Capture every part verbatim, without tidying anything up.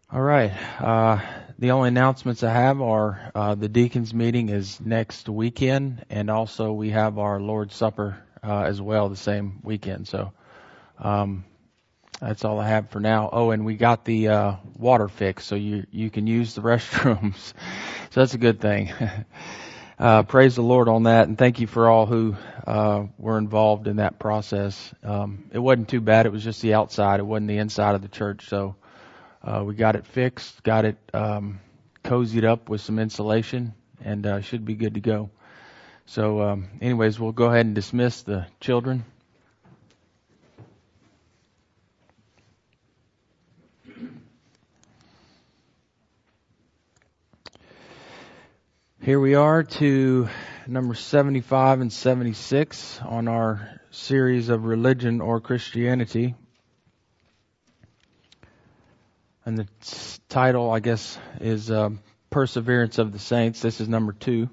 All right. Uh, the only announcements I have are uh, the deacons meeting is next weekend, and also we have our Lord's Supper uh, as well the same weekend. So um, that's all I have for now. Oh, and we got the uh, water fixed, so you you can use the restrooms. So that's a good thing. uh, praise the Lord on that, and thank you for all who uh, were involved in that process. Um, it wasn't too bad. It was just the outside. It wasn't the inside of the church. So. Uh, we got it fixed, got it um, cozied up with some insulation, and uh, should be good to go. So um, anyways, we'll go ahead and dismiss the children. Here we are to number seventy-five and seventy-six on our series of Religion or Christianity. And the title, I guess, is uh, Perseverance of the Saints. This is number two.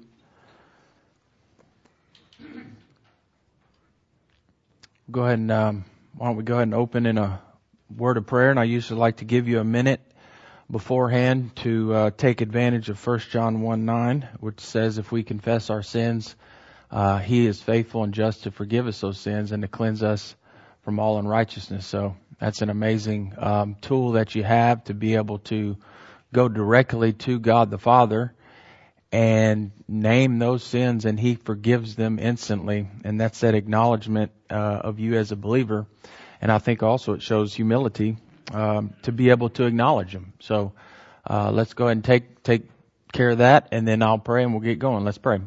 Go ahead and, um, why don't we go ahead and open in a word of prayer. And I usually like to give you a minute beforehand to uh, take advantage of First John one nine, which says if we confess our sins, uh, He is faithful and just to forgive us those sins and to cleanse us from all unrighteousness. So that's an amazing um, tool that you have to be able to go directly to God the Father and name those sins, and He forgives them instantly. And that's that acknowledgement uh, of you as a believer. And I think also it shows humility um, to be able to acknowledge them. So uh, let's go ahead and take take care of that, and then I'll pray and we'll get going. Let's pray.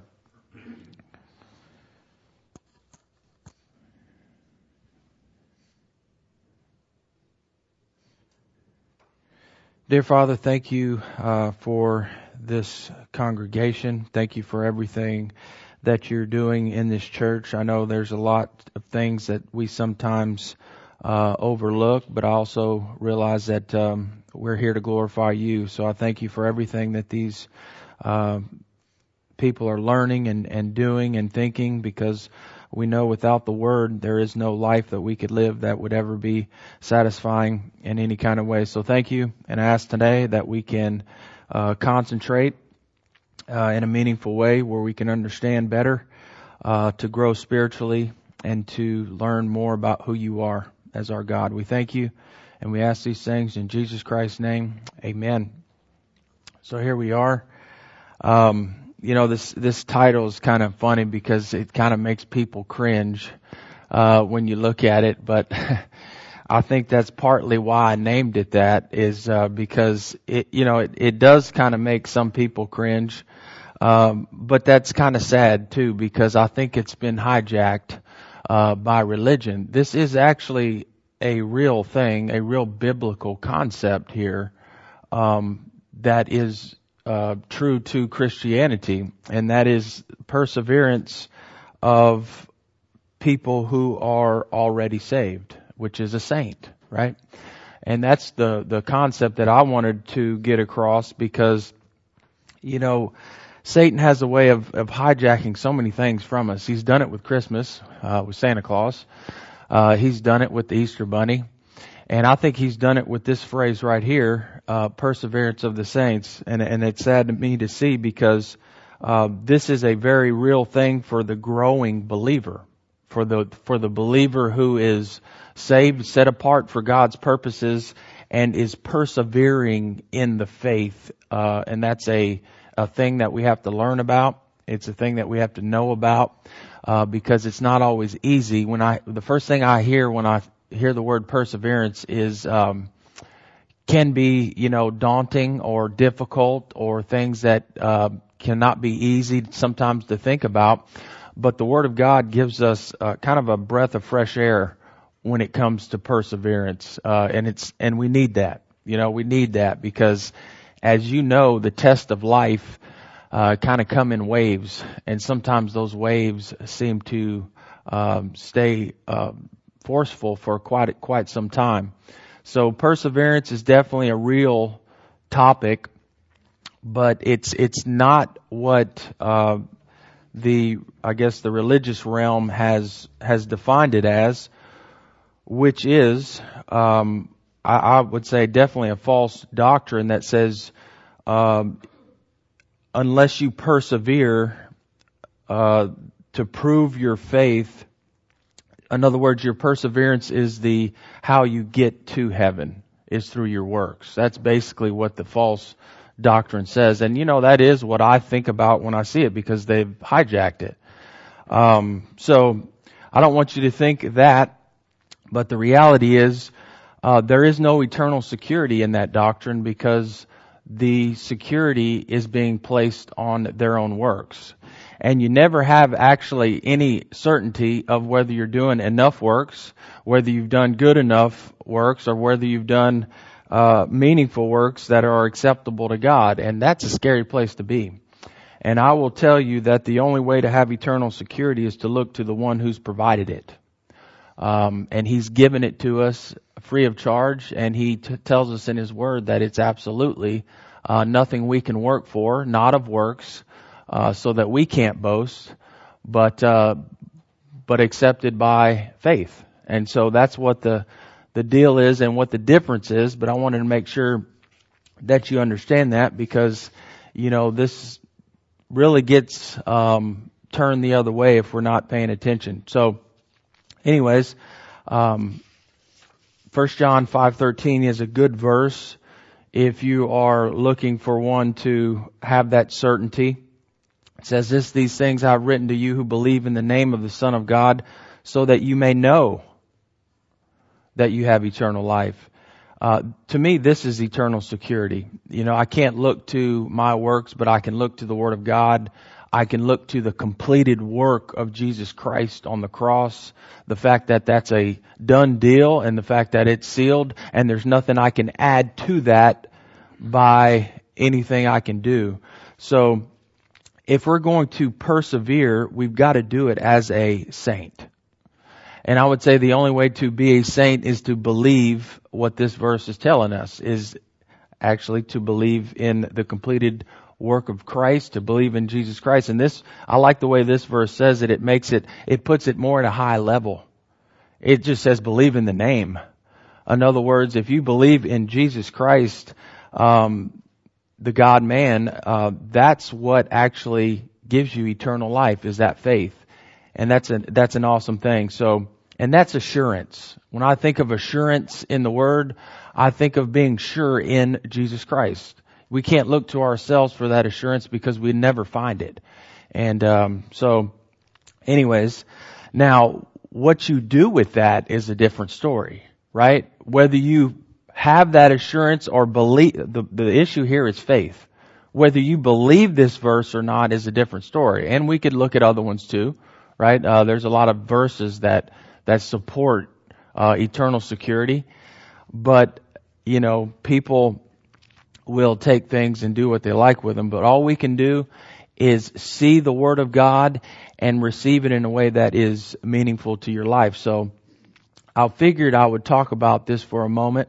Dear Father, thank you uh, for this congregation. Thank you for everything that you're doing in this church. I know there's a lot of things that we sometimes uh, overlook, but I also realize that um, we're here to glorify you. So I thank you for everything that these uh, people are learning and, and doing and thinking, because we know without the Word, there is no life that we could live that would ever be satisfying in any kind of way. So thank you, and I ask today that we can uh, concentrate uh, in a meaningful way where we can understand better, uh, to grow spiritually, and to learn more about who you are as our God. We thank you, and we ask these things in Jesus Christ's name. Amen. So here we are. Um, You know, this, this title is kind of funny because it kind of makes people cringe, uh, when you look at it. But I think that's partly why I named it that, is, uh, because it, you know, it, it does kind of make some people cringe. Um, but that's kind of sad too, because I think it's been hijacked, uh, by religion. This is actually a real thing, a real biblical concept here, um, that is Uh, true to Christianity, and that is perseverance of people who are already saved, which is a saint, right? And that's the, the concept that I wanted to get across, because, you know, Satan has a way of, of hijacking so many things from us. He's done it with Christmas, uh, with Santa Claus. Uh, he's done it with the Easter Bunny. And I think he's done it with this phrase right here, uh, perseverance of the saints. And, and it's sad to me to see, because uh, this is a very real thing for the growing believer, for the for the believer who is saved, set apart for God's purposes, and is persevering in the faith. Uh, and that's a, a thing that we have to learn about. It's a thing that we have to know about, uh, because it's not always easy. When I the first thing I hear when I hear the word perseverance is um, can be, you know, daunting or difficult, or things that uh, cannot be easy sometimes to think about. But the Word of God gives us uh, kind of a breath of fresh air when it comes to perseverance, uh, and it's and we need that. You know, we need that because, as you know, the test of life uh, kind of come in waves, and sometimes those waves seem to um, stay Uh, forceful for quite quite some time. So perseverance is definitely a real topic, but it's it's not what uh, the I guess the religious realm has has defined it as, which is um, I, I would say definitely a false doctrine that says, um, unless you persevere, uh, to prove your faith, in other words, your perseverance is the, how you get to heaven, is through your works. That's basically what the false doctrine says. And you know, that is what I think about when I see it, because they've hijacked it. Um, so, I don't want you to think that, but the reality is, uh, there is no eternal security in that doctrine, because the security is being placed on their own works. And you never have actually any certainty of whether you're doing enough works, whether you've done good enough works, or whether you've done uh, meaningful works that are acceptable to God. And that's a scary place to be. And I will tell you that the only way to have eternal security is to look to the one who's provided it. Um, and He's given it to us free of charge, and He t- tells us in His Word that it's absolutely uh, nothing we can work for, not of works, Uh, so that we can't boast, but uh, but accepted by faith. And so that's what the the deal is and what the difference is. But I wanted to make sure that you understand that, because you know this really gets um, turned the other way if we're not paying attention. So, anyways, um, First John five thirteen is a good verse if you are looking for one to have that certainty. It says this, these things I have written to you who believe in the name of the Son of God, so that you may know that you have eternal life. Uh, to me, this is eternal security. You know, I can't look to my works, but I can look to the Word of God. I can look to the completed work of Jesus Christ on the cross. The fact that that's a done deal, and the fact that it's sealed, and there's nothing I can add to that by anything I can do. So, if we're going to persevere, we've got to do it as a saint. And I would say the only way to be a saint is to believe what this verse is telling us, is actually to believe in the completed work of Christ, to believe in Jesus Christ. And this, I like the way this verse says it. It makes it, it puts it more at a high level. It just says believe in the name. In other words, if you believe in Jesus Christ, um, the God-man, uh, that's what actually gives you eternal life, is that faith. And that's a, that's an awesome thing. So, and that's assurance. When I think of assurance in the Word, I think of being sure in Jesus Christ. We can't look to ourselves for that assurance, because we never find it. And, um, so, anyways, now, what you do with that is a different story, right? Whether you have that assurance or believe, the, the issue here is faith. Whether you believe this verse or not is a different story. And we could look at other ones too, right? Uh, there's a lot of verses that, that support, uh, eternal security. But, you know, people will take things and do what they like with them. But all we can do is see the Word of God and receive it in a way that is meaningful to your life. So I figured I would talk about this for a moment,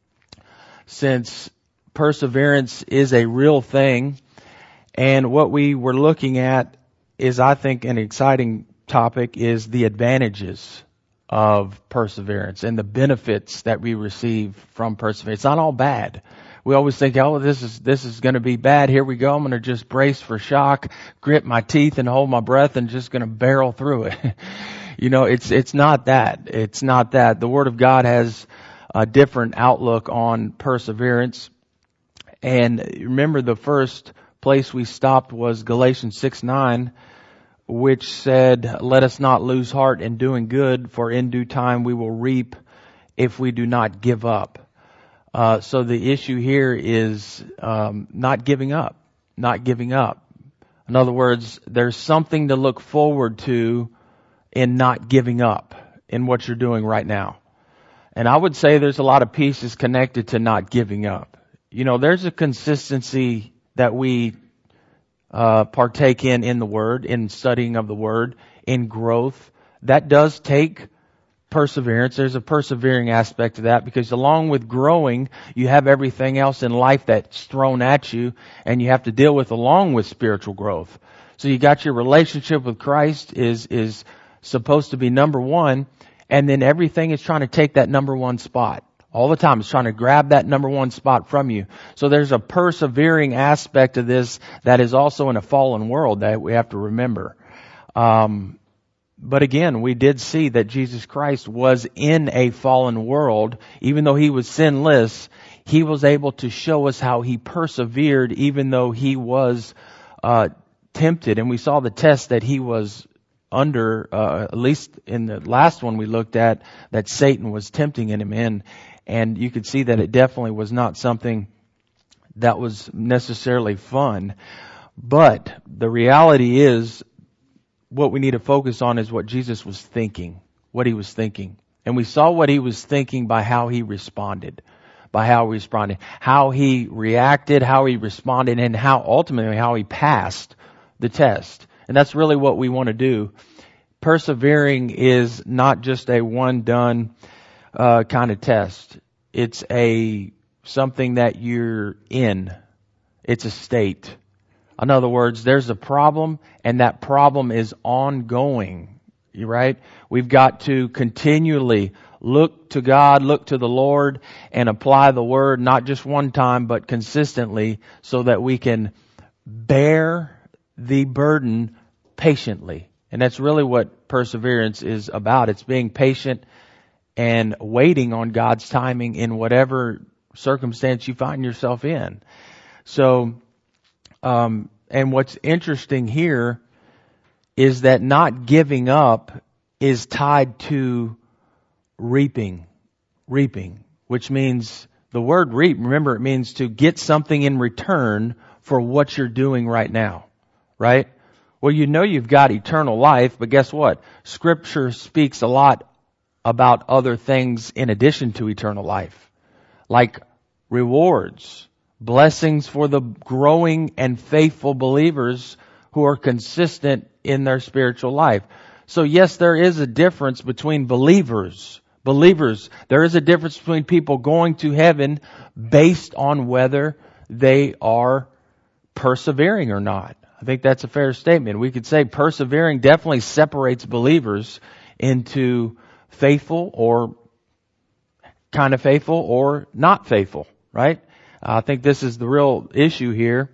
since perseverance is a real thing. And what we were looking at is, I think, an exciting topic, is the advantages of perseverance and the benefits that we receive from perseverance. It's not all bad. We always think, oh, this is, this is going to be bad. Here we go. I'm going to just brace for shock, grit my teeth and hold my breath, and just going to barrel through it. You know, it's, it's not that. It's not that. The Word of God has a different outlook on perseverance. And remember, the first place we stopped was Galatians six nine, which said, let us not lose heart in doing good, for in due time we will reap if we do not give up. Uh, so the issue here is um, not giving up, not giving up. In other words, there's something to look forward to in not giving up in what you're doing right now. And I would say there's a lot of pieces connected to not giving up. You know, there's a consistency that we uh, partake in in the Word, in studying of the Word, in growth. That does take perseverance. There's a persevering aspect to that, because along with growing, you have everything else in life that's thrown at you, and you have to deal with along with spiritual growth. So you got your relationship with Christ is is supposed to be number one, and then everything is trying to take that number one spot. All the time. It's trying to grab that number one spot from you. So there's a persevering aspect of this that is also in a fallen world that we have to remember. Um, but again, we did see that Jesus Christ was in a fallen world. Even though he was sinless, he was able to show us how he persevered even though he was uh, tempted. And we saw the test that he was under, uh, at least in the last one we looked at, that Satan was tempting him in. And you could see that it definitely was not something that was necessarily fun. But the reality is, what we need to focus on is what Jesus was thinking, what he was thinking. And we saw what he was thinking by how he responded, by how he responded, how he reacted, how he responded, and how ultimately how he passed the test. And that's really what we want to do. Persevering is not just a one done uh, kind of test. It's a something that you're in. It's a state. In other words, there's a problem and that problem is ongoing. You right? We've got to continually look to God, look to the Lord, and apply the Word, not just one time, but consistently, so that we can bear the burden patiently. And that's really what perseverance is about. It's being patient and waiting on God's timing in whatever circumstance you find yourself in. So, um, and what's interesting here is that not giving up is tied to reaping. Reaping, which means the word reap, remember, it means to get something in return for what you're doing right now. Right? Well, you know you've got eternal life, but guess what? Scripture speaks a lot about other things in addition to eternal life. Like rewards, blessings for the growing and faithful believers who are consistent in their spiritual life. So yes, there is a difference between believers. Believers, there is a difference between people going to heaven based on whether they are persevering or not. I think that's a fair statement. We could say persevering definitely separates believers into faithful or kind of faithful or not faithful, right? I think this is the real issue here.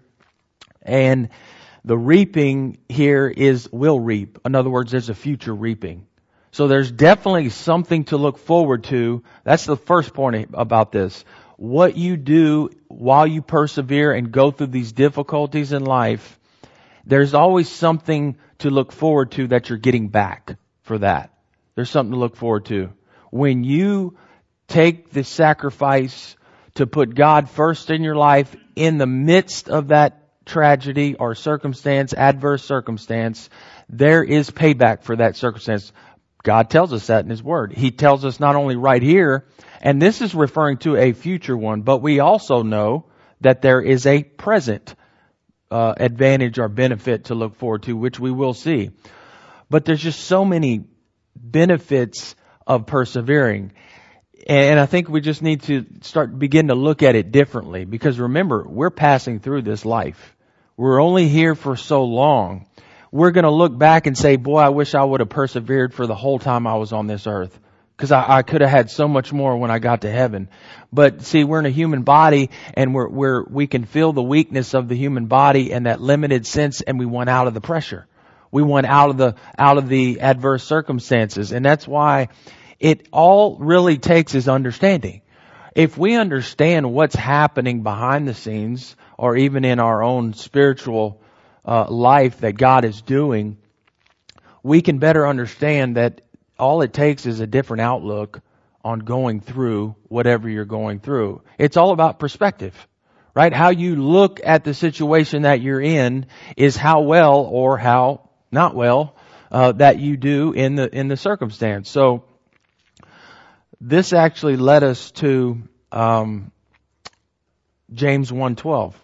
And the reaping here is will reap. In other words, there's a future reaping. So there's definitely something to look forward to. That's the first point about this. What you do while you persevere and go through these difficulties in life, there's always something to look forward to that you're getting back for that. There's something to look forward to. When you take the sacrifice to put God first in your life in the midst of that tragedy or circumstance, adverse circumstance, there is payback for that circumstance. God tells us that in His Word. He tells us not only right here, and this is referring to a future one, but we also know that there is a present uh, advantage or benefit to look forward to, which we will see. But there's just so many benefits of persevering. And I think we just need to start begin to look at it differently, because remember, we're passing through this life. We're only here for so long. We're going to look back and say, boy, I wish I would have persevered for the whole time I was on this earth, because I, I could have had so much more when I got to heaven. But see, we're in a human body, and we're, we're, we can feel the weakness of the human body and that limited sense, and we want out of the pressure. We want out of the, out of the adverse circumstances. And that's why it all really takes is understanding. If we understand what's happening behind the scenes, or even in our own spiritual uh, life that God is doing, we can better understand that all it takes is a different outlook on going through whatever you're going through. It's all about perspective, right? How you look at the situation that you're in is how well or how not well uh, that you do in the in the circumstance. So this actually led us to um, James one twelve.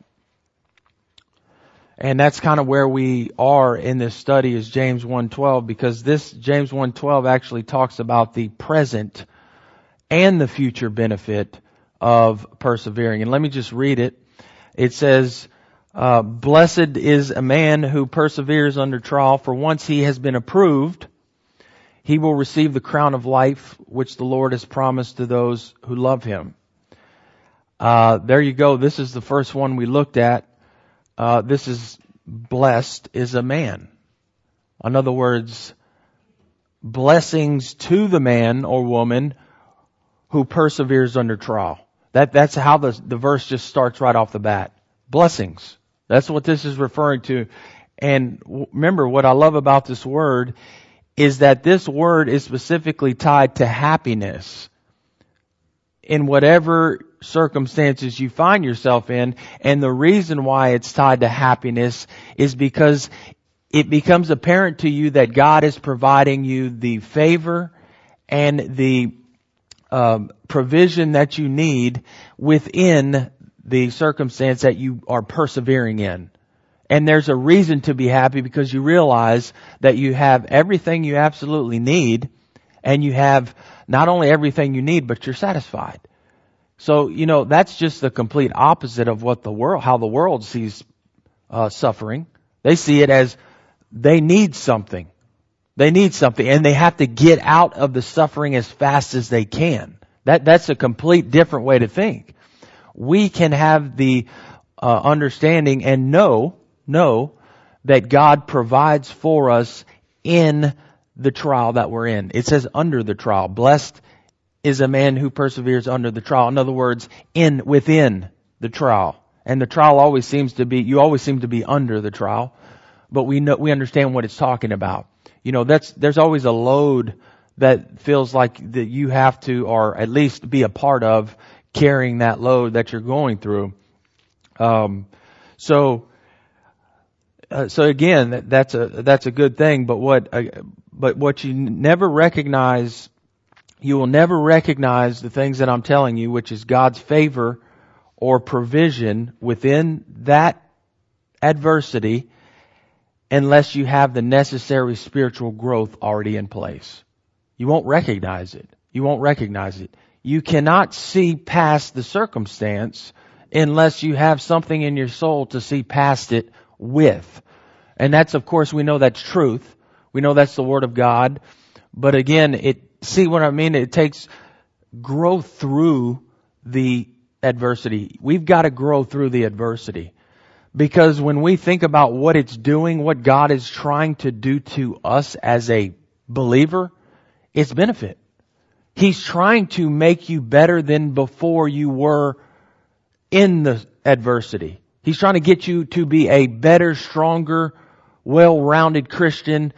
And that's kind of where we are in this study, is James one twelve, because this James one twelve actually talks about the present and the future benefit of persevering. And let me just read it. It says, uh, blessed is a man who perseveres under trial, for once he has been approved, he will receive the crown of life, which the Lord has promised to those who love him. Uh, there you go. This is the first one we looked at. Uh, this is blessed is a man. In other words, blessings to the man or woman who perseveres under trial. That, that's how the, the verse just starts right off the bat. Blessings. That's what this is referring to. And remember, what I love about this word is that this word is specifically tied to happiness. In whatever circumstances you find yourself in, and the reason why it's tied to happiness is because it becomes apparent to you that God is providing you the favor and the um, provision that you need within the circumstance that you are persevering in. And there's a reason to be happy because you realize that you have everything you absolutely need, and you have not only everything you need, but you're satisfied. So, you know, that's just the complete opposite of what the world, how the world sees uh, suffering. They see it as they need something. They need something, and they have to get out of the suffering as fast as they can. That that's a complete different way to think. We can have the uh, understanding and know, know that God provides for us in the trial that we're in. It says under the trial. Blessed is a man who perseveres under the trial. In other words, in, within the trial. And the trial always seems to be, you always seem to be under the trial. But we know, we understand what it's talking about. You know, that's, there's always a load that feels like that you have to, or at least be a part of, carrying that load that you're going through. Um, so, uh, so again, that, that's a, that's a good thing. But what, uh, but what you never recognize, you will never recognize the things that I'm telling you, which is God's favor or provision within that adversity, unless you have the necessary spiritual growth already in place. You won't recognize it. You won't recognize it. You cannot see past the circumstance unless you have something in your soul to see past it with. And that's, of course, we know that's truth. We know that's the Word of God. But again, it, see what I mean? It takes growth through the adversity. We've got to grow through the adversity. Because when we think about what it's doing, what God is trying to do to us as a believer, it's benefit. He's trying to make you better than before you were in the adversity. He's trying to get you to be a better, stronger, well-rounded Christian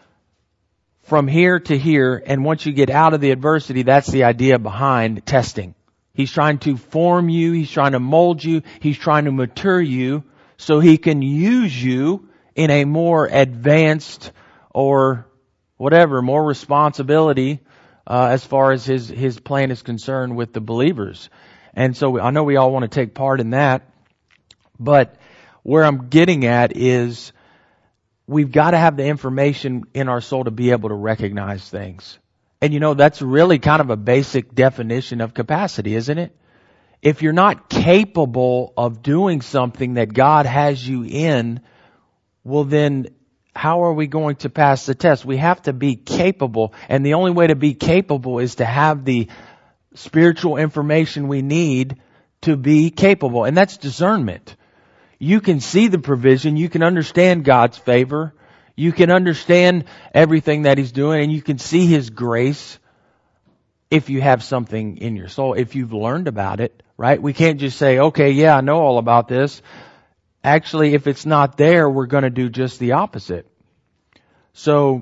from here to here. And once you get out of the adversity, that's the idea behind testing. He's trying to form you. He's trying to mold you. He's trying to mature you so He can use you in a more advanced or whatever, more responsibility uh, as far as His His plan is concerned with the believers. And so I know we all want to take part in that. But where I'm getting at is we've got to have the information in our soul to be able to recognize things. And you know, that's really kind of a basic definition of capacity, isn't it? If you're not capable of doing something that God has you in, well then, how are we going to pass the test? We have to be capable. And the only way to be capable is to have the spiritual information we need to be capable. And that's discernment. You can see the provision. You can understand God's favor. You can understand everything that He's doing, and you can see His grace if you have something in your soul, if you've learned about it, right? We can't just say, okay, yeah, I know all about this. Actually, if it's not there, we're going to do just the opposite. So,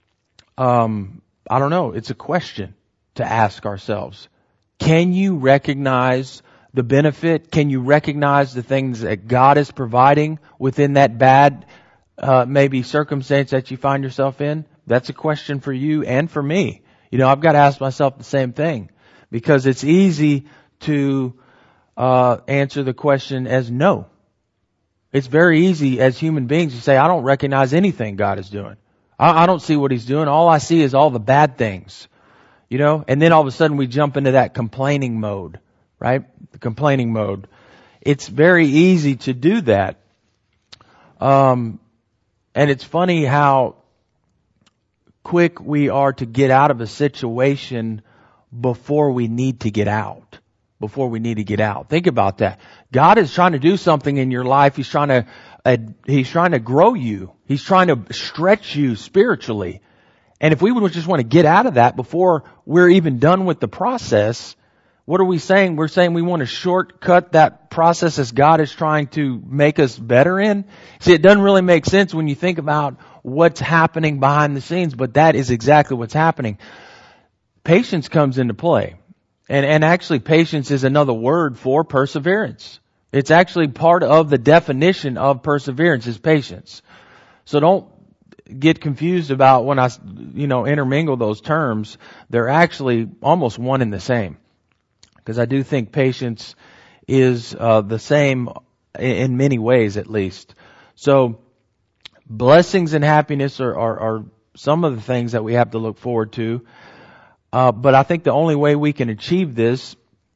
um, I don't know. It's a question to ask ourselves. Can you recognize the benefit? Can you recognize the things that God is providing within that bad, uh, maybe circumstance that you find yourself in? That's a question for you and for me. You know, I've got to ask myself the same thing, because it's easy to uh, answer the question as no. It's very easy as human beings to say, I don't recognize anything God is doing. I, I don't see what He's doing. All I see is all the bad things. You know, and then all of a sudden we jump into that complaining mode, right? The complaining mode. It's very easy to do that. Um, and it's funny how quick we are to get out of a situation before we need to get out. Before we need to get out. Think about that. God is trying to do something in your life. He's trying to, uh, He's trying to grow you. He's trying to stretch you spiritually. And if we would just want to get out of that before we're even done with the process, what are we saying? We're saying we want to shortcut that process as God is trying to make us better in. See, it doesn't really make sense when you think about what's happening behind the scenes, but that is exactly what's happening. Patience comes into play. And, and actually patience is another word for perseverance. It's actually part of the definition of perseverance is patience. So don't get confused about when I, you know, intermingle those terms. They're actually almost one and the same. Because I do think patience is uh, the same in many ways at least. So blessings and happiness are, are, are some of the things that we have to look forward to. Uh, but I think the only way we can achieve this,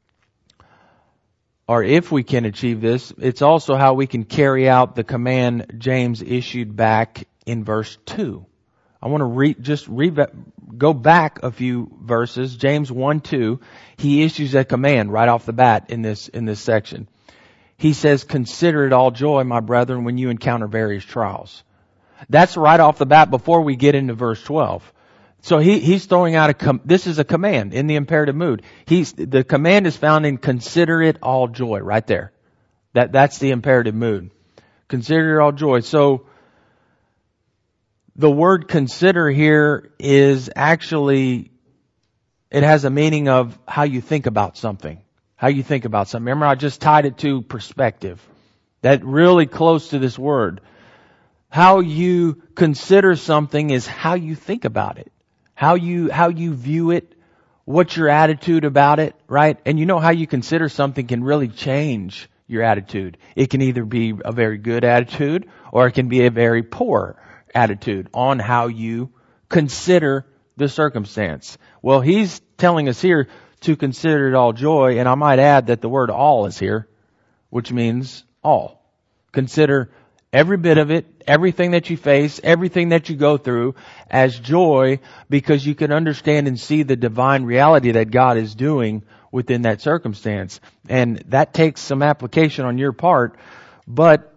or if we can achieve this, it's also how we can carry out the command James issued back in verse two. I want to re- just re- go back a few verses. James one two, he issues a command right off the bat in this, in this section. He says, "Consider it all joy, my brethren, when you encounter various trials." That's right off the bat before we get into verse twelve. So he, he's throwing out a, com- this is a command in the imperative mood. He's, the command is found in consider it all joy right there. That, that's the imperative mood. Consider it all joy. So the word consider here is actually, it has a meaning of how you think about something. How you think about something. Remember, I just tied it to perspective. That really close to this word. How you consider something is how you think about it. How you, how you view it, what's your attitude about it, right? And you know how you consider something can really change your attitude. It can either be a very good attitude or it can be a very poor attitude on how you consider the circumstance. Well, he's telling us here to consider it all joy, and I might add that the word all is here, which means all. Consider every bit of it, everything that you face, everything that you go through as joy because you can understand and see the divine reality that God is doing within that circumstance. And that takes some application on your part, but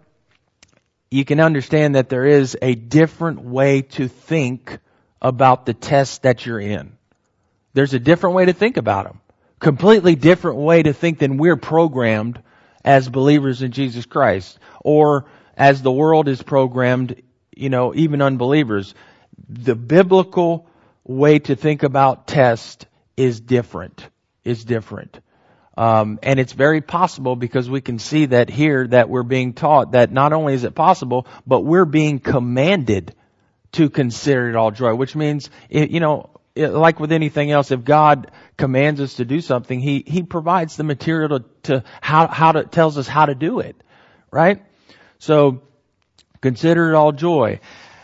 you can understand that there is a different way to think about the test that you're in. There's a different way to think about them. Completely different way to think than we're programmed as believers in Jesus Christ. Or as the world is programmed, you know, even unbelievers. The biblical way to think about test is different. Is different. Um, and it's very possible because we can see that here that we're being taught that not only is it possible, but we're being commanded to consider it all joy, which means, you know, like with anything else, if God commands us to do something, He, He provides the material to, to how, how to, tells us how to do it. Right? So, consider it all joy.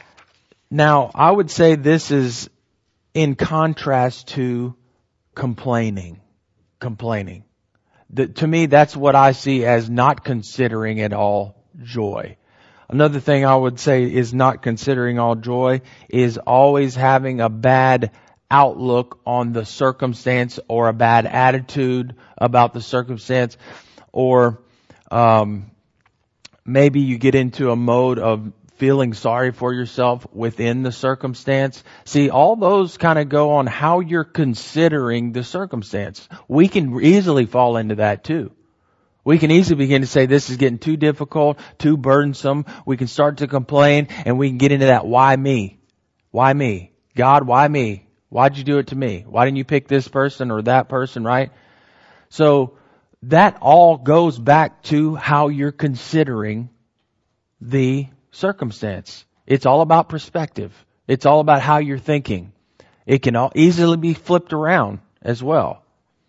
Now, I would say this is in contrast to complaining. Complaining. The, to me, that's what I see as not considering it all joy. Another thing I would say is not considering all joy is always having a bad outlook on the circumstance or a bad attitude about the circumstance, or um, maybe you get into a mode of feeling sorry for yourself within the circumstance. See, all those kind of go on how you're considering the circumstance. We can easily fall into that too. We can easily begin to say this is getting too difficult, too burdensome. We can start to complain and we can get into that why me? Why me? God, why me? Why'd you do it to me? Why didn't you pick this person or that person, right? So that all goes back to how you're considering the circumstance. It's all about perspective. It's all about how you're thinking. It can all easily be flipped around as well.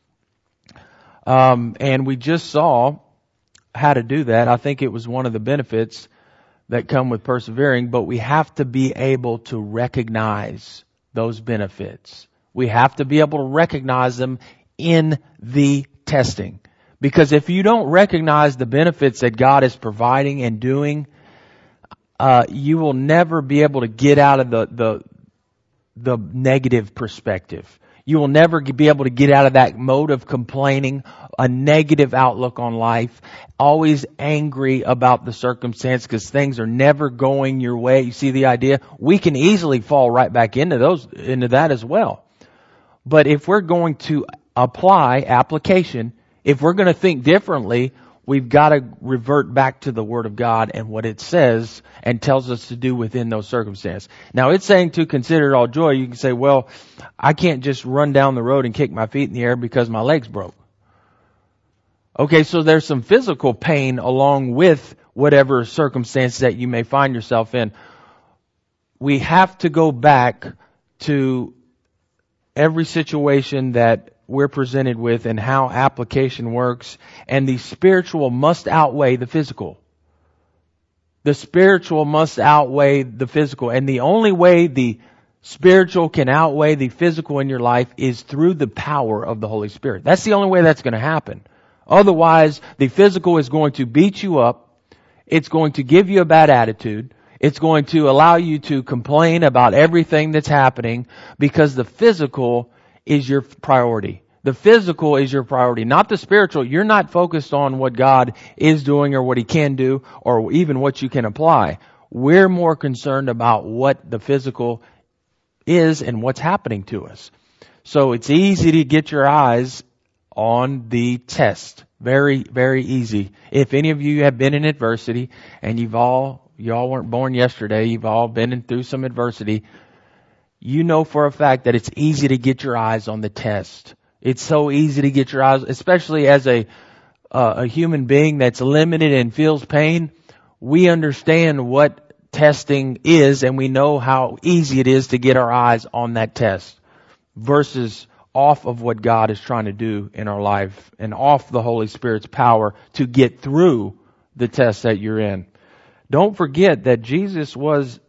Um, and we just saw how to do that. I think it was one of the benefits that come with persevering, but we have to be able to recognize those benefits. We have to be able to recognize them in the testing. Because if you don't recognize the benefits that God is providing and doing, uh, you will never be able to get out of the, the, the negative perspective. You will never be able to get out of that mode of complaining, a negative outlook on life, always angry about the circumstance because things are never going your way. You see the idea? We can easily fall right back into those, into that as well. But if we're going to apply application, if we're going to think differently, we've got to revert back to the Word of God and what it says and tells us to do within those circumstances. Now, it's saying to consider it all joy. You can say, well, I can't just run down the road and kick my feet in the air because my legs broke. Okay, so there's some physical pain along with whatever circumstance that you may find yourself in. We have to go back to every situation that we're presented with and how application works, and the spiritual must outweigh the physical. The spiritual must outweigh the physical, and the only way the spiritual can outweigh the physical in your life is through the power of the Holy Spirit. That's the only way that's going to happen. Otherwise, the physical is going to beat you up. It's going to give you a bad attitude. It's going to allow you to complain about everything that's happening because the physical is your priority. The physical is your priority, not the spiritual. You're not focused on what God is doing or what He can do or even what you can apply. We're more concerned about what the physical is and what's happening to us. So it's easy to get your eyes on the test. Very, very easy. If any of you have been in adversity and you've all, you all weren't born yesterday, you've all been in through some adversity, you know for a fact that it's easy to get your eyes on the test. It's so easy to get your eyes, especially as a uh, a human being that's limited and feels pain. We understand what testing is, and we know how easy it is to get our eyes on that test versus off of what God is trying to do in our life and off the Holy Spirit's power to get through the test that you're in. Don't forget that Jesus was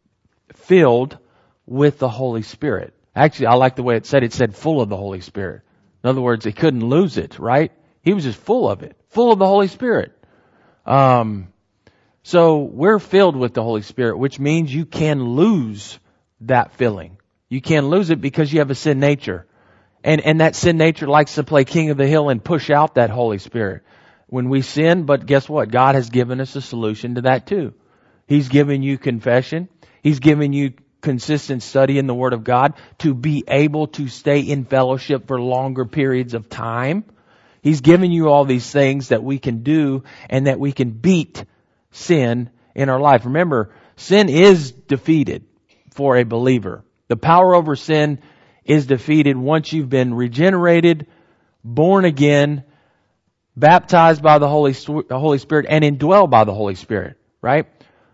filled with the Holy Spirit. Actually, I like the way it said, it said full of the Holy Spirit. In other words, he couldn't lose it, right? He was just full of it, full of the Holy Spirit. Um, so we're filled with the Holy Spirit, which means you can lose that filling. You can lose it because you have a sin nature. And, and that sin nature likes to play king of the hill and push out that Holy Spirit when we sin. But guess what? God has given us a solution to that too. He's given you confession. He's given you consistent study in the Word of God to be able to stay in fellowship for longer periods of time. He's given you all these things that we can do and that we can beat sin in our life. Remember, sin is defeated for a believer. The power over sin is defeated once you've been regenerated, born again, baptized by the Holy, the Holy Spirit, and indwelled by the Holy Spirit, right?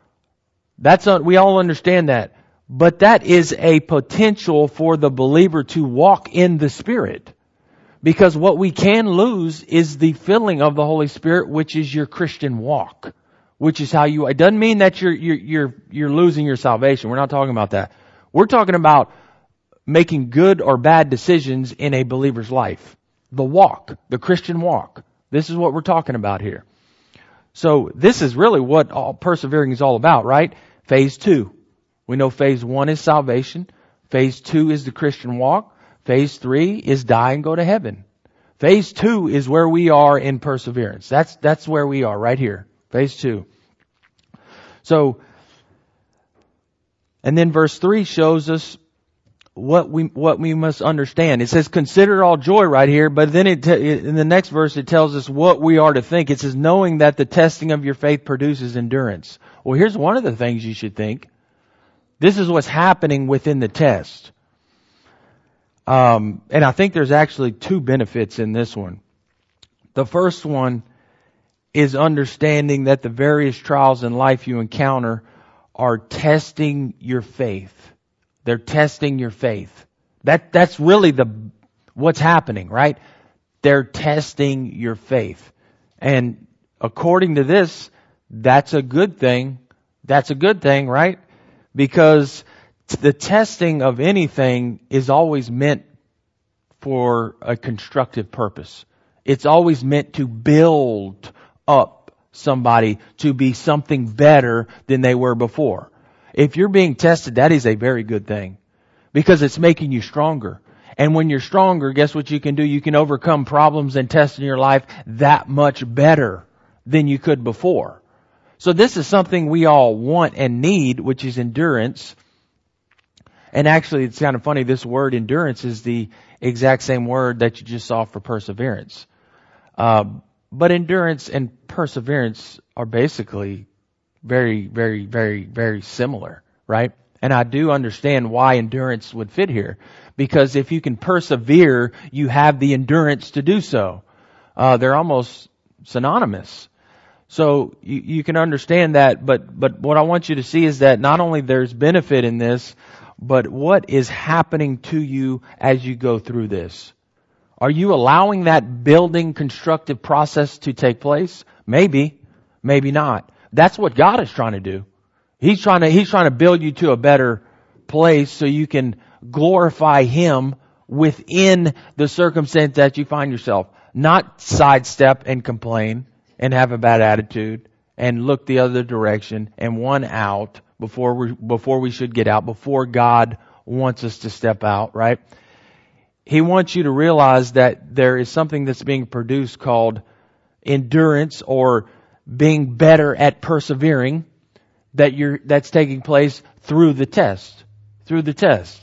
That's a, we all understand that. But that is a potential for the believer to walk in the Spirit. Because what we can lose is the filling of the Holy Spirit, which is your Christian walk. Which is how you, it doesn't mean that you're, you're, you're, you're losing your salvation. We're not talking about that. We're talking about making good or bad decisions in a believer's life. The walk, the Christian walk. This is what we're talking about here. So this is really what all persevering is all about, right? Phase two. We know phase one is salvation. Phase two is the Christian walk. Phase three is die and go to heaven. Phase two is where we are in perseverance. That's, that's where we are right here. Phase two. So, and then verse three shows us what we, what we must understand. It says, consider all joy right here, but then it, in the next verse it tells us what we are to think. It says, knowing that the testing of your faith produces endurance. Well, here's one of the things you should think. This is what's happening within the test. Um, and I think there's actually two benefits in this one. The first one is understanding that the various trials in life you encounter are testing your faith. They're testing your faith. That, that's really the, what's happening, right? They're testing your faith. And according to this, that's a good thing. That's a good thing, right? Because the testing of anything is always meant for a constructive purpose. It's always meant to build up somebody to be something better than they were before. If you're being tested, that is a very good thing. because it's making you stronger. And when you're stronger, guess what you can do? You can overcome problems and tests in your life that much better than you could before. So this is something we all want and need, which is endurance. And actually, it's kind of funny, this word endurance is the exact same word that you just saw for perseverance. Uh, but endurance and perseverance are basically very, very, very, very similar, right? And I do understand why endurance would fit here. Because if you can persevere, you have the endurance to do so. Uh, they're almost synonymous. So you, you can understand that, but, but what I want you to see is that not only there's benefit in this, but what is happening to you as you go through this? Are you allowing that building constructive process to take place? Maybe, maybe not. That's what God is trying to do. He's trying to, He's trying to build you to a better place so you can glorify Him within the circumstance that you find yourself. Not sidestep and complain and have a bad attitude and look the other direction and one out before we, before we should get out, before God wants us to step out, right? He wants you to realize that there is something that's being produced called endurance, or being better at persevering, that you're, that's taking place through the test, through the test.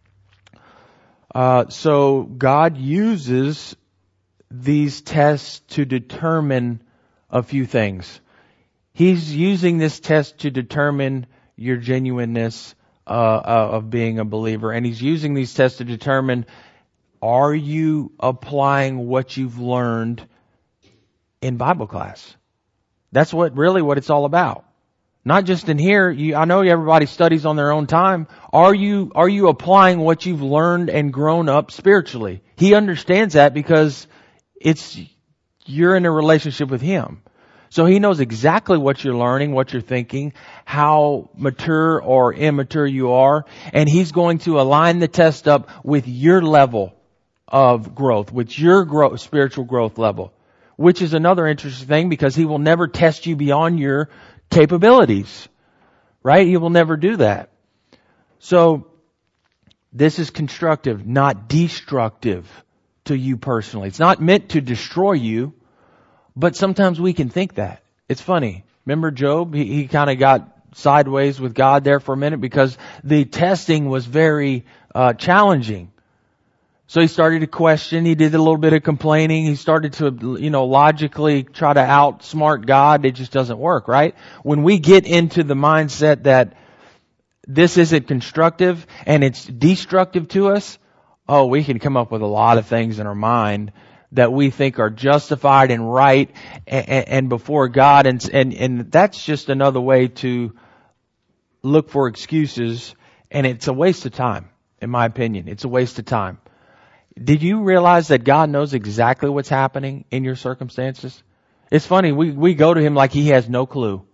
Uh, so God uses these tests to determine a few things. He's using this test to determine your genuineness uh, uh, of being a believer, and He's using these tests to determine, are you applying what you've learned in Bible class? That's what really what it's all about. Not just in here. You, I know everybody studies on their own time. Are you, are you applying what you've learned and grown up spiritually? He understands that because it's, you're in a relationship with Him. So He knows exactly what you're learning, what you're thinking, how mature or immature you are. And He's going to align the test up with your level of growth, with your growth, spiritual growth level. Which is another interesting thing, because He will never test you beyond your capabilities, right? He will never do that. So this is constructive, not destructive to you personally. It's not meant to destroy you, but sometimes we can think that. It's funny. Remember Job? He, he kind of got sideways with God there for a minute because the testing was very uh, challenging. So he started to question. He did a little bit of complaining. He started to, you know, logically try to outsmart God. It just doesn't work, right? When we get into the mindset that this isn't constructive and it's destructive to us, oh, we can come up with a lot of things in our mind that we think are justified and right and, and before God. And, and, and that's just another way to look for excuses. And it's a waste of time, in my opinion. It's a waste of time. Did you realize that God knows exactly what's happening in your circumstances? It's funny, we, we go to Him like He has no clue.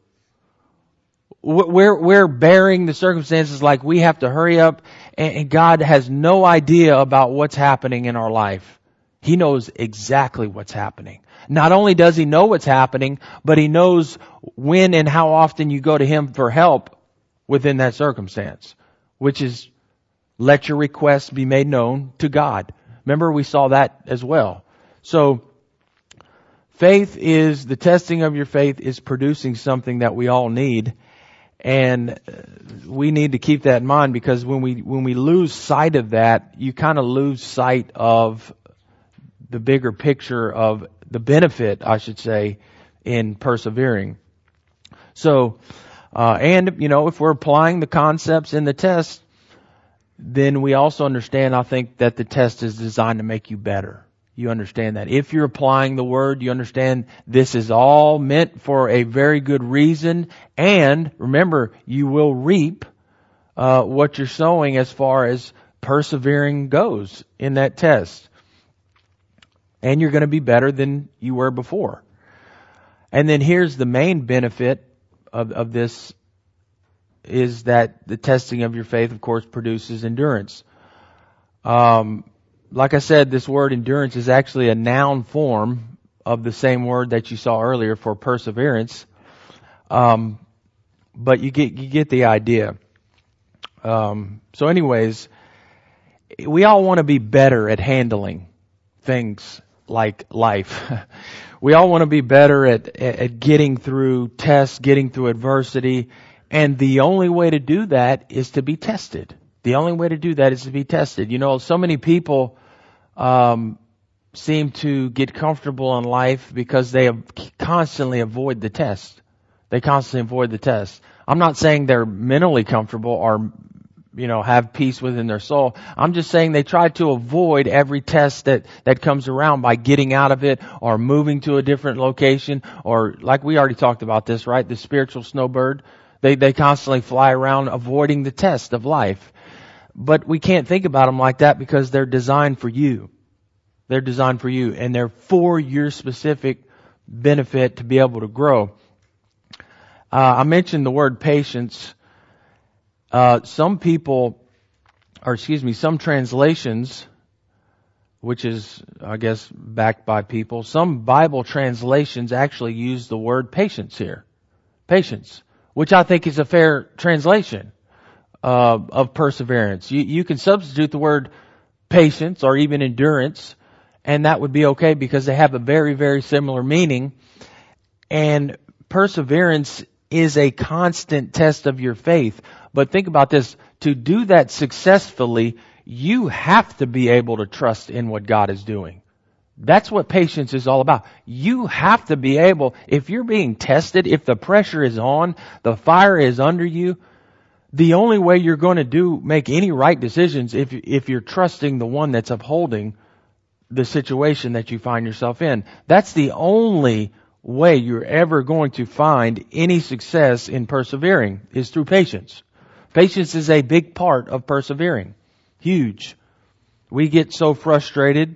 We're, we're bearing the circumstances like we have to hurry up, and God has no idea about what's happening in our life. He knows exactly what's happening. Not only does He know what's happening, but He knows when and how often you go to Him for help within that circumstance, which is let your requests be made known to God. Remember, we saw that as well. So, faith is, the testing of your faith is producing something that we all need. And we need to keep that in mind, because when we, when we lose sight of that, you kind of lose sight of the bigger picture of the benefit, I should say, in persevering. So, uh, and, you know, if we're applying the concepts in the test, then we also understand, I think, that the test is designed to make you better. You understand that. If you're applying the Word, you understand this is all meant for a very good reason. And remember, you will reap uh, what you're sowing as far as persevering goes in that test. And you're going to be better than you were before. And then here's the main benefit of, of this, is that the testing of your faith, of course, produces endurance. Um, like I said, this word endurance is actually a noun form of the same word that you saw earlier for perseverance. Um, but you get you get the idea. Um, so, anyways, we all want to be better at handling things like life. We all want to be better at, at getting through tests, getting through adversity. And the only way to do that is to be tested. The only way to do that is to be tested. You know, so many people um, seem to get comfortable in life because they have constantly avoid the test. They constantly avoid the test. I'm not saying they're mentally comfortable or, you know, have peace within their soul. I'm just saying they try to avoid every test that, that comes around by getting out of it or moving to a different location, or like we already talked about this, right? The spiritual snowbird. They, they constantly fly around avoiding the test of life. But we can't think about them like that because they're designed for you. They're designed for you, and they're for your specific benefit to be able to grow. Uh, I mentioned the word patience. Uh, some people, or excuse me, some translations, which is, I guess, backed by people, some Bible translations actually use the word patience here. Patience, which I think is a fair translation uh, of perseverance. You, you can substitute the word patience or even endurance, and that would be okay because they have a very, very similar meaning. And perseverance is a constant test of your faith. But think about this. To do that successfully, you have to be able to trust in what God is doing. That's what patience is all about. You have to be able, if you're being tested, if the pressure is on, the fire is under you, the only way you're going to do, make any right decisions if, if you're trusting the one that's upholding the situation that you find yourself in. That's the only way you're ever going to find any success in persevering, is through patience. Patience is a big part of persevering. Huge. We get so frustrated,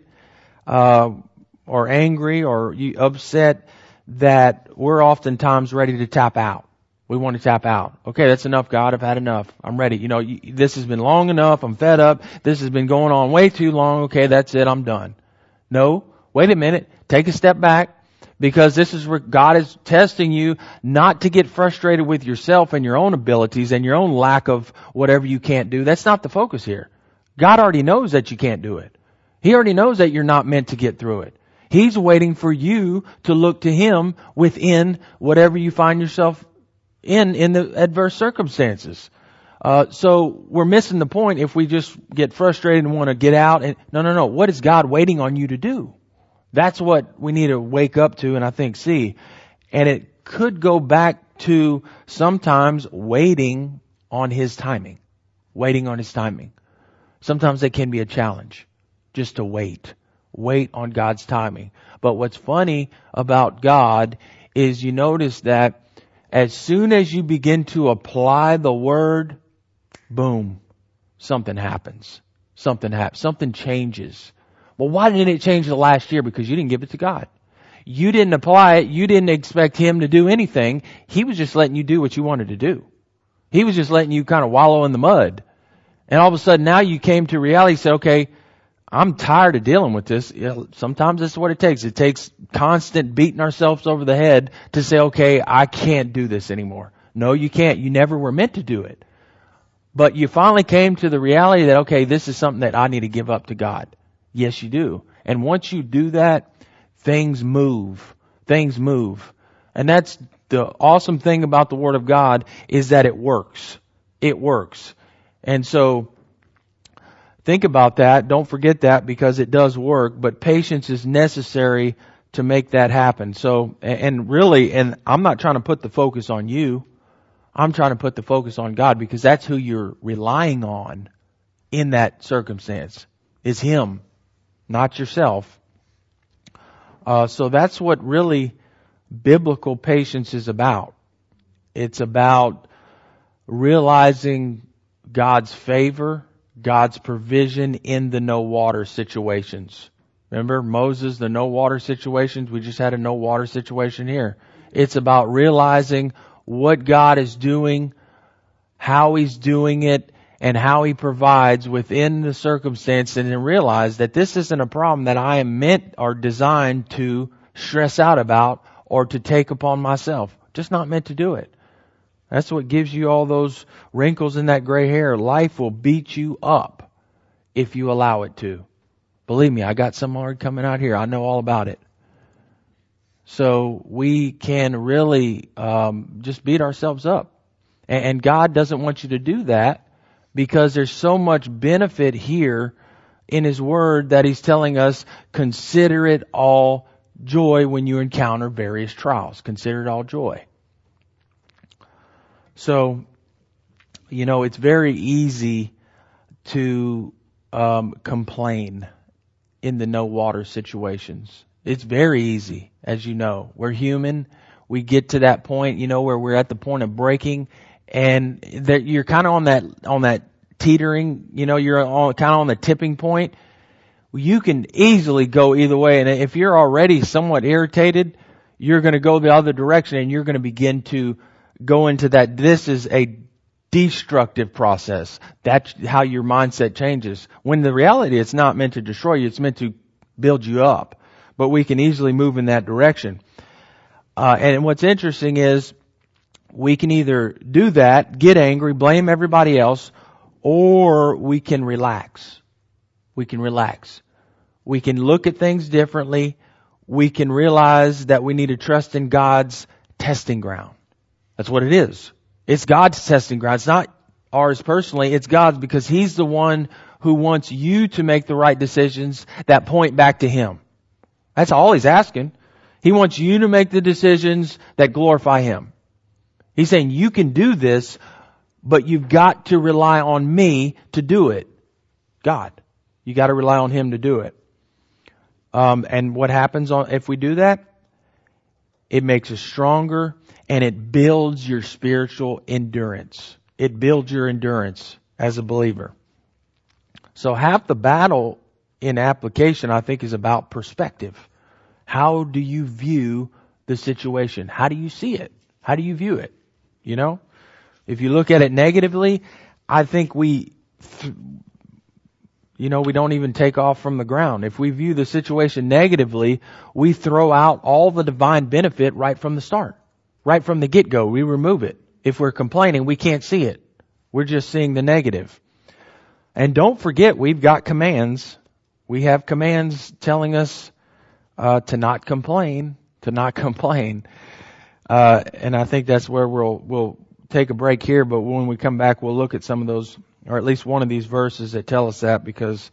uh, or angry or upset that we're oftentimes ready to tap out. We want to tap out. Okay, that's enough, God. I've had enough. I'm ready. You know, this has been long enough. I'm fed up. This has been going on way too long. Okay, that's it. I'm done. No, wait a minute. Take a step back. Because this is where God is testing you not to get frustrated with yourself and your own abilities and your own lack of whatever you can't do. That's not the focus here. God already knows that you can't do it. He already knows that you're not meant to get through it. He's waiting for you to look to Him within whatever you find yourself in, in the adverse circumstances. Uh, so we're missing the point if we just get frustrated and want to get out. And no, no, no. What is God waiting on you to do? That's what we need to wake up to and I think see. And it could go back to sometimes waiting on His timing. Waiting on His timing. Sometimes it can be a challenge just to wait. Wait on God's timing. But what's funny about God is you notice that as soon as you begin to apply the Word, boom, something happens. Something happens. Something changes. Well, why didn't it change the last year? Because you didn't give it to God. You didn't apply it. You didn't expect Him to do anything. He was just letting you do what you wanted to do. He was just letting you kind of wallow in the mud. And all of a sudden now you came to reality and said, okay, I'm tired of dealing with this. Sometimes that's what it takes. It takes constant beating ourselves over the head to say, okay, I can't do this anymore. No, you can't. You never were meant to do it. But you finally came to the reality that, okay, this is something that I need to give up to God. Yes, you do. And once you do that, things move. Things move. And that's the awesome thing about the Word of God, is that it works. It works. And so, think about that. Don't forget that, because it does work. But patience is necessary to make that happen. So, and really, and I'm not trying to put the focus on you. I'm trying to put the focus on God, because that's who you're relying on in that circumstance, is Him. Not yourself. Uh, so that's what really biblical patience is about. It's about realizing God's favor, God's provision in the no water situations. Remember Moses, the no water situations? We just had a no water situation here. It's about realizing what God is doing, how He's doing it, and how He provides within the circumstance, and then realize that this isn't a problem that I am meant or designed to stress out about or to take upon myself. Just not meant to do it. That's what gives you all those wrinkles in that gray hair. Life will beat you up. if you allow it to. Believe me, I got some already coming out here. I know all about it. So we can really um, just beat ourselves up. And, and God doesn't want you to do that because there's so much benefit here in His Word that He's telling us, consider it all joy when you encounter various trials. Consider it all joy. So, you know, it's very easy to um, complain in the no water situations. It's very easy, as you know. We're human. We get to that point, you know, where we're at the point of breaking, and that you're kind of on that on that teetering, you know, you're on, kind of on the tipping point. You can easily go either way, and if you're already somewhat irritated, you're going to go the other direction, and you're going to begin to go into that. This is a destructive process. That's how your mindset changes. When the reality, it's not meant to destroy you, it's meant to build you up. But we can easily move in that direction. Uh, and what's interesting is we can either do that, get angry, blame everybody else, or we can relax. We can relax. We can look at things differently. We can realize that we need to trust in God's testing ground. That's what it is. It's God's testing ground. It's not ours personally. It's God's, because He's the one who wants you to make the right decisions that point back to Him. That's all He's asking. He wants you to make the decisions that glorify Him. He's saying you can do this, but you've got to rely on me to do it. God. You got to rely on Him to do it. Um, and what happens on, if we do that? It makes us stronger, and it builds your spiritual endurance. It builds your endurance as a believer. So half the battle in application, I think, is about perspective. How do you view the situation? How do you see it? How do you view it? You know, if you look at it negatively, I think we, you know, we don't even take off from the ground. If we view the situation negatively, we throw out all the divine benefit right from the start. Right from the get-go, we remove it. If we're complaining, we can't see it. We're just seeing the negative. And don't forget, we've got commands. We have commands telling us uh, to not complain, to not complain. Uh, and I think that's where we'll we'll take a break here. But when we come back, we'll look at some of those, or at least one of these verses that tell us that. Because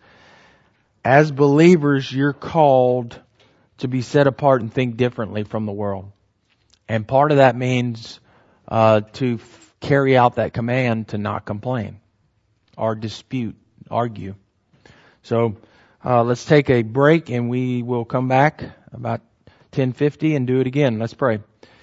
as believers, you're called to be set apart and think differently from the world. And part of that means uh, to f- carry out that command to not complain or dispute, argue. So uh, let's take a break, and we will come back about ten fifty and do it again. Let's pray.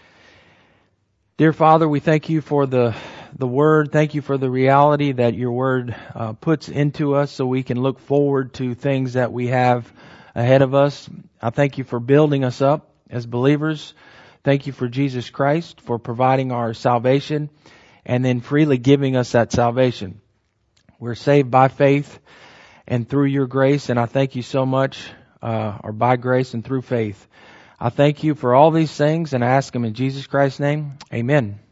Dear Father, we thank You for the the Word. Thank You for the reality that Your Word uh, puts into us so we can look forward to things that we have ahead of us. I thank You for building us up as believers. Thank You for Jesus Christ, for providing our salvation and then freely giving us that salvation. We're saved by faith and through Your grace, and I thank You so much, uh, or by grace and through faith. I thank You for all these things, and I ask them in Jesus Christ's name. Amen.